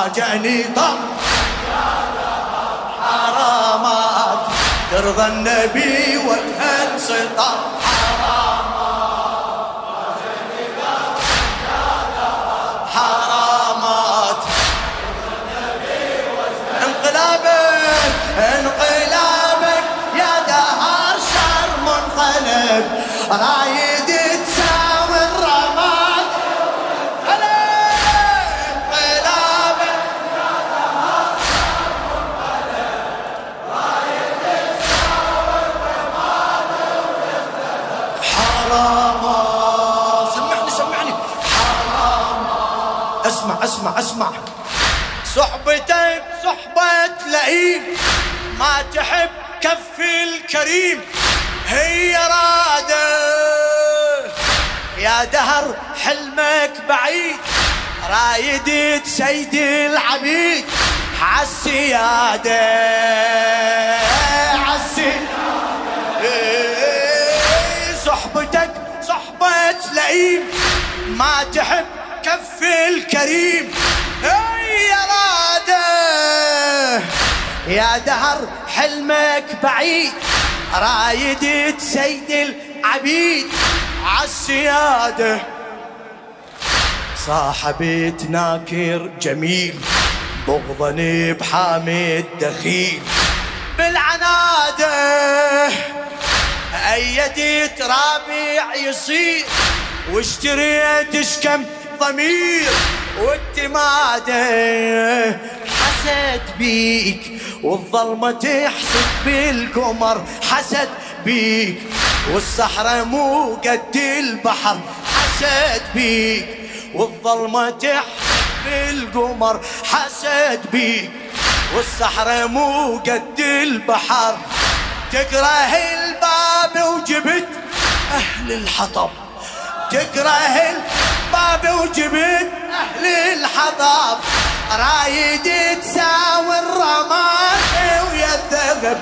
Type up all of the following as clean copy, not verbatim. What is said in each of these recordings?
فاجأني طب حرامات ترضى النبي وجه انسطام حرامات انقلابك يا دهر شر منقلب رايد تساوي الرماد انقلابك يا دهر شر منقلب رايد تساوي الرماد حرامات سمعني حرامات اسمع صحبتك صحبة لئيم ما تحب كف الكريم هي رادة يا دهر حلمك بعيد رايد تسيد العبيد عالسيادة صحبتك صحبة لئيم ما تحب كف الكريم هي رادة يا دهر حلمك بعيد رايد تسيد العبيد عالسيادة صاحبت ناكر جميل بغضني بحامد دخيل بالعنادة أيدت رابع يصير واشتريت اشكم ضمير والتمادة حسد بيك والظلمة تحسد بالقمر حسد بيك والصحراء مو قد البحر حسد بيك والظلمة تحسد بالقمر حسد بيك والصحراء مو قد البحر تكره الباب وجبت أهل الحطب تكره الباب وجبت أهل الحطب رايد تساوي الرماد ويا الذهب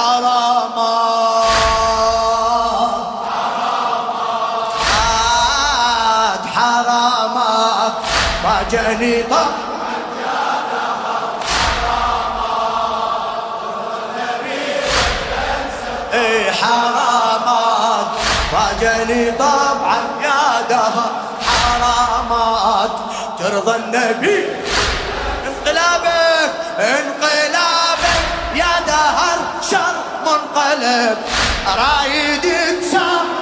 حرامات فاجأني طب حرامات فاجأني طبعا يا دهر حرامات ترضى النبي انقلابك يا دهر شر منقلب رايد تساوي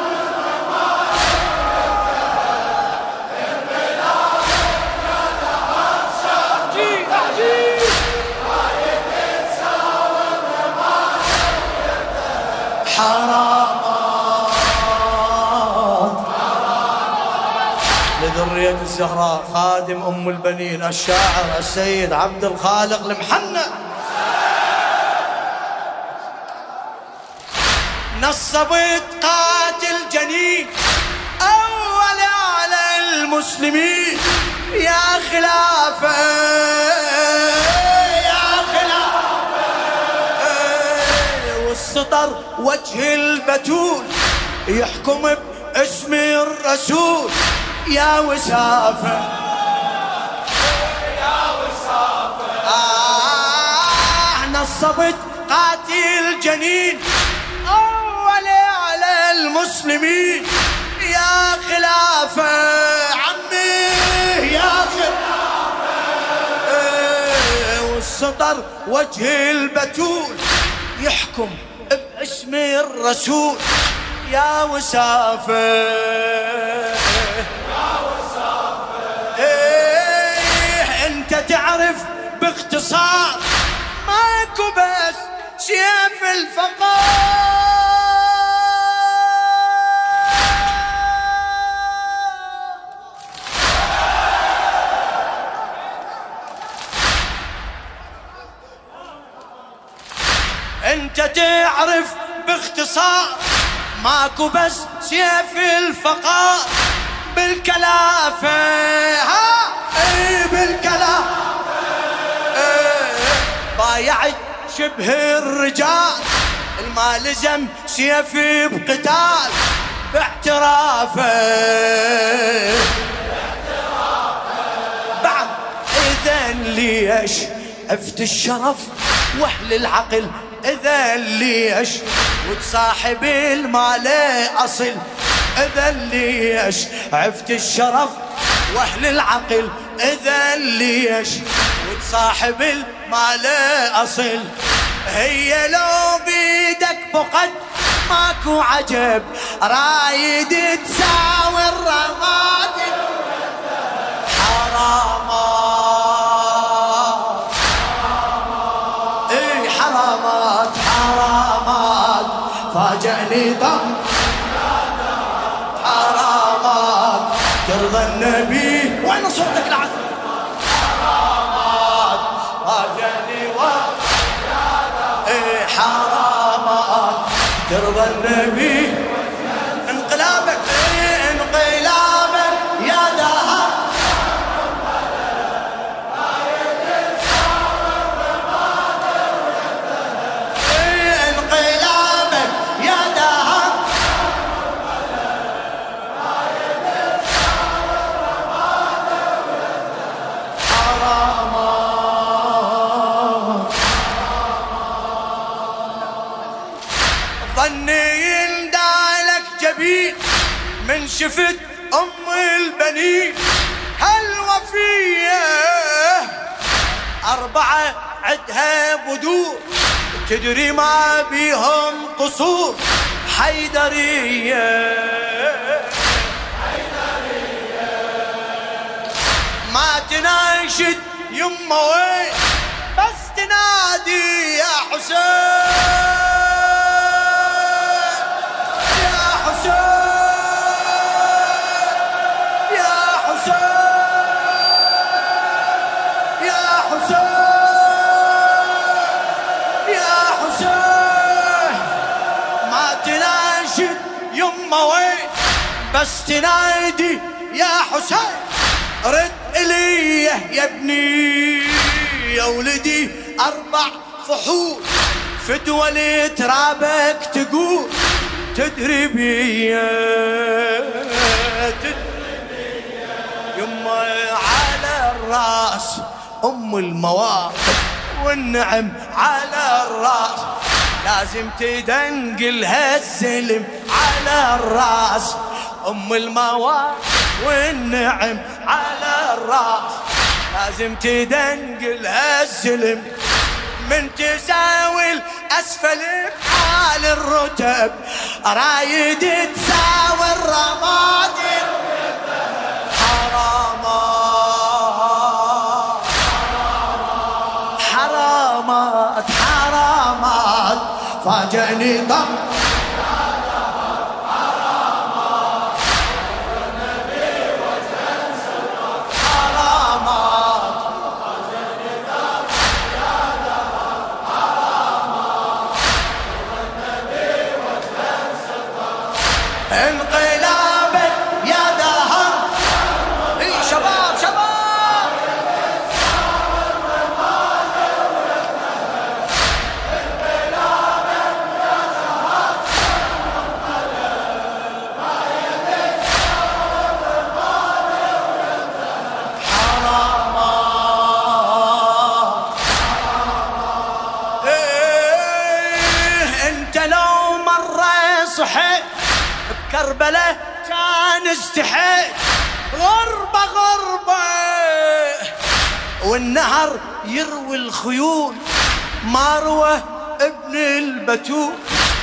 حرامات لذرية الزهراء خادم أم البنين الشاعر السيد عبد الخالق المحنى نصبت قاتل جنين أول على المسلمين يا خلافة والسطر وجه البتول يحكم باسم الرسول يا وسافة نصبت قاتل جنين أول على المسلمين يا خلافة عمي يا خلافة والسطر وجه البتول يحكم باسم الرسول يا وسافة انت تعرف باختصار ماكو بس سيف الفقار انت تعرف باختصار ماكو بس سيف الفقار بالكلافة بالكلافة بايعت شبه الرجال الما لزم سيفي بقتال باعترافه بعد إذا ليش عفت الشرف واهل العقل اذا ليش وتصاحب المال اصل اذا ليش عفت الشرف واهل العقل اذا ليش وتصاحب المال اصل هي لو بيدك بقد ماكو عجب رايد تساوي الرماد حرامات اي حرامات حرامات فاجأني ضم حرامات ترضى النبي وين صوتك العذب حرامات فاجأني اي حرامات ترضى النبي انقلابك انقلابك يا دهر انقلابك يا دهر حرامات ظني يندالك جبين من شفت ام البنين هالوفيه اربعه عدها بدور تدري ما بيهم قصور حيدريه ما تناشد يمه وين بس تنادي يا حسين بس تنادي يا حسين رد إلي يا ابني يا ولدي 4 فحول فدوى ترابك تقول تدري بيا يما على الراس ام المواقف والنعم على الراس لازم تدنقلها السلم على الراس ام المواقف والنعم على الراس لازم تدنقلها السلم من تساوي اسفل بحال الرتب رايد تساوي الرماد حرامات حرامات حرامات فاجأني ضم انقلابك يا دهر اي شباب شباب حرامات ايه انت لو مرة صحيت كربلاء كان استحيت غربة غربة والنهر يروي الخيول مروة ابن البتول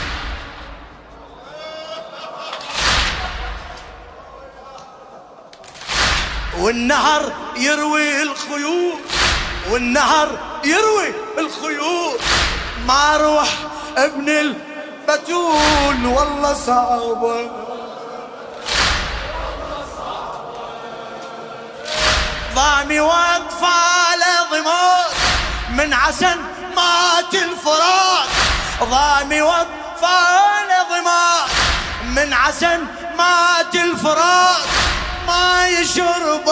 والنهر يروي الخيول والنهر يروي الخيول مروة ابن البتول والله صعبة ضامي واطفال ضماد من عسن مات الفرات ضامي واطفال ضماد من عسن مات الفرات ما يشرب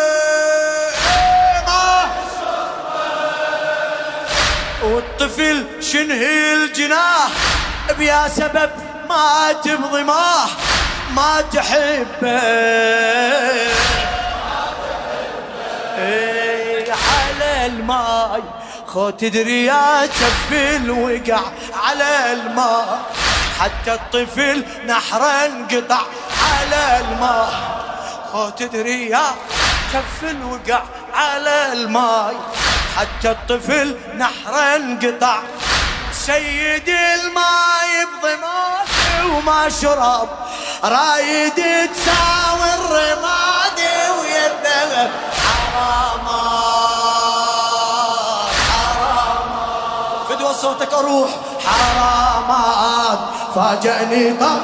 والطفل شنهي الجناح بيا سبب مات بضماه ما تحبه على الماي، خو تدري يا كف وقع على الماء، حتى الطفل نحره انقطع على الماء، خو تدري يا كف وقع على الماي، حتى الطفل نحره انقطع. سيد الماي بضماده وما شرب، رايد تساوي الرماد ويده حرامات حرامات. فدوى صوتك اروح. حرامات فاجأني طب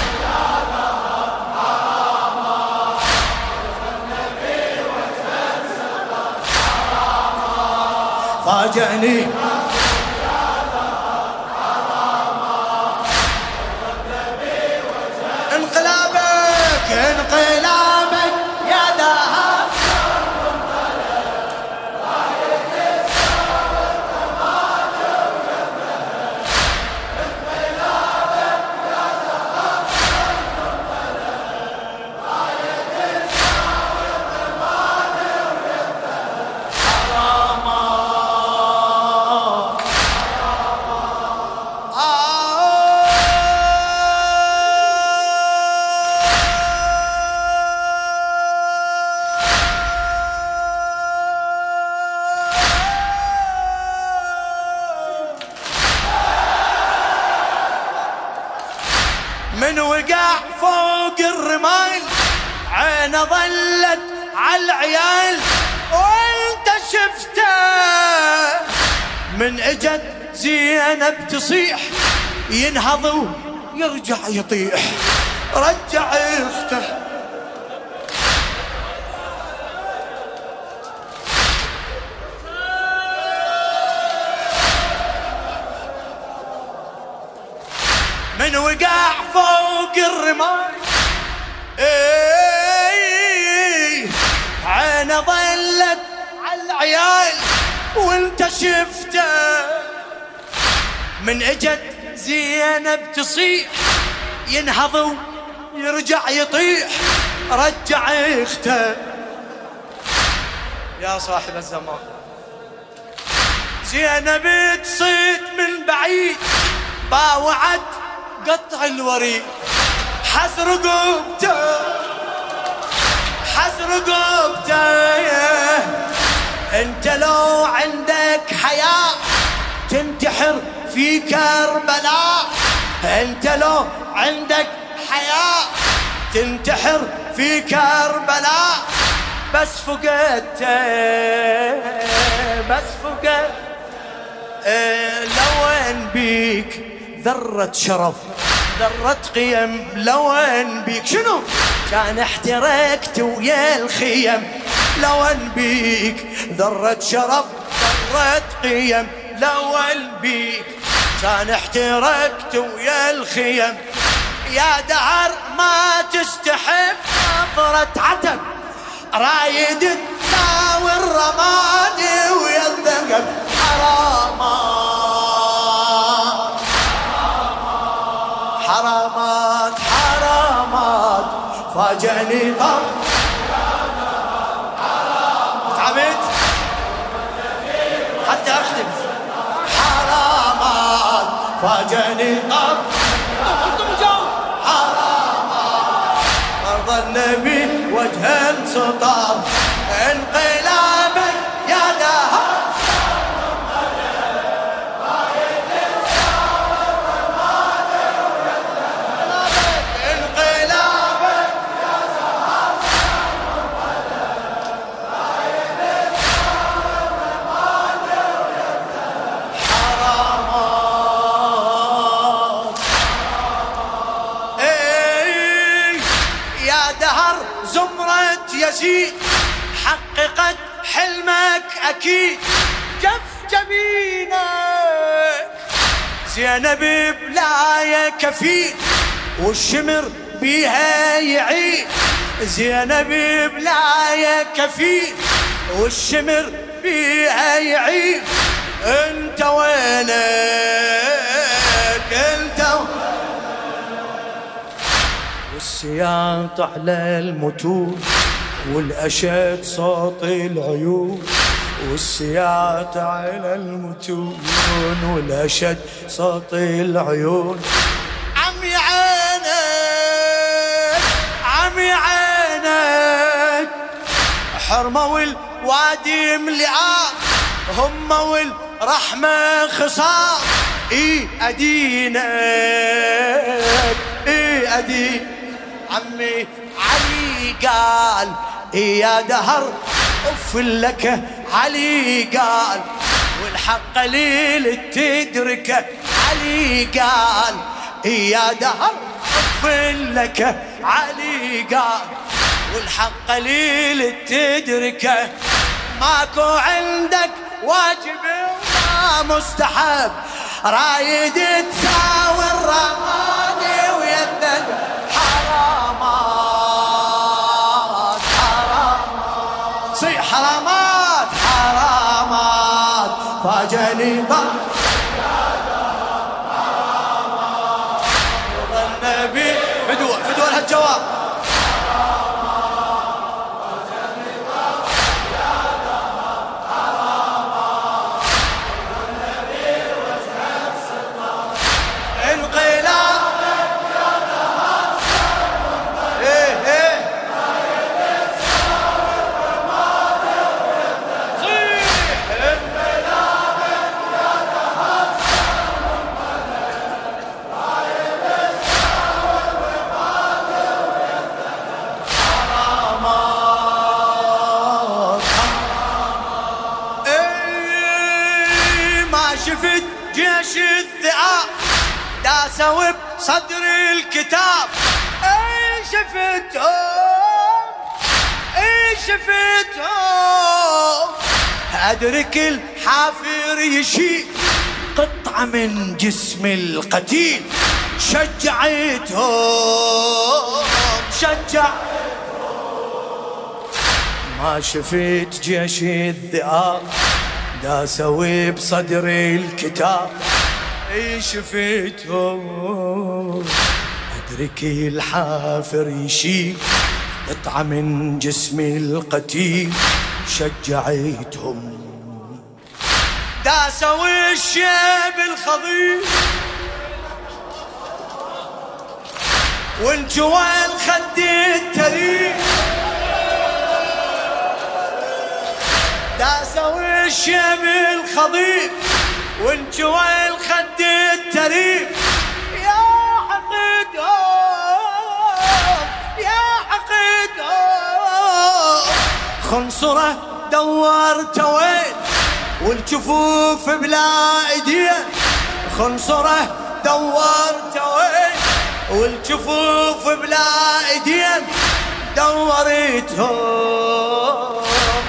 فاجأني انقلابك انقلابك يا ذهب من وقع فوق الرمال، عينه ظلت على العيال وانت شفته، من اجت زينب تصيح ينهض ويرجع يطيح، رجع اخته. من وقع فوق الرمال عينه ظلت على العيال وانت شفته، من اجت زينب تصيح ينهض ويرجع يطيح، رجع اخته. يا صاحب الزمان زينب تصيد من بعيد، باوعت قطع الوريد، حز رقبته حز رقبته. انت لو عندك حياة تنتحر في كربلاء، انت لو عندك حياة تنتحر في كربلاء، بس فقدته بس فقدت. لو ان بيك ذرة شرف ذرة قيم، لو ان بيك شنو كان احترقت ويا الخيم، لو ان بيك ذرة شرف ذرة قيم، لو ان بيك كان احترقت ويا الخيم. يا دهر ما تستحب نظرة عتب، رايد تساوي الرماد ويا الذهب حرامات حرامات حرامات. فاجأني طب تعبت حتى اختم. حرامات فاجأني طب حرامات، مرضى النبي وجه سطار، انقلابك يا دهر يزيد، حققت حلمك أكيد، جف جبينك زينب بلاية كفيل، والشمر بيها يعيد، زينب بلاية كفيل والشمر بيها يعيد. انت وينك انت والسياط على المتون والأشد صوت العيون، والسياط على المتون والأشد صوت العيون. عمي عينك عمي عينك حرمة والوادي مليان هم والرحمة خصام. اي ادينك اي ادين عمي علي قال يا دهر اف لك علي قال والحق قليل تدركه. علي قال يا دهر اف لك علي قال والحق قليل تدركه. ماكو عندك واجب وما مستحب رايد تساوي الرمادي ويدك حرامات حرامات صيح حرامات حرامات فاجأني ضل النبي فدوة فدوة لهالجواب. شفت جيش الذئاب داسوا بصدر الكتاب. اي شفتهم اي شفتهم ادرك الحافر يشيل قطعة من جسم القتيل. شجعتهم ما شفت جيش الذئاب داسوا بصدر الكتاب. اي شفتهم ادرك الحافر يشيل قطعة من جسم القتيل. شجعتهم داسوا الشيب الخضير وانجوى الخد التريح. داسوا الشيب الخضير وانجوى الخد التريح. يا حقدهم يا حقدهم خنصره دورت وين والجفوف بلا ايدين. خنصره دورت وين والجفوف بلا ايدين. دورتهم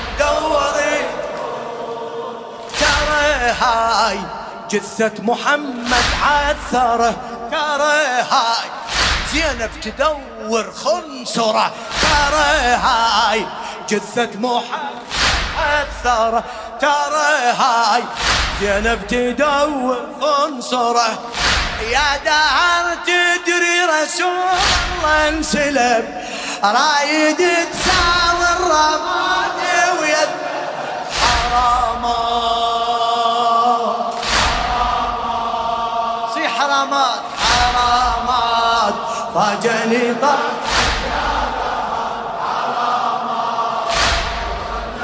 ترى هاي جثة محمد عثره. ترى هاي زينب تدور خنصره. ترى هاي جثة محمد عثره. ترى هاي زينب تدور خنصره. يا دهر تدري رسول الله انسلب رايد تساوي الرماد ويد حرامات صي حرامات حرامات فاجأني ضل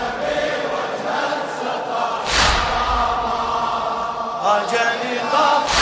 فاجأني ضل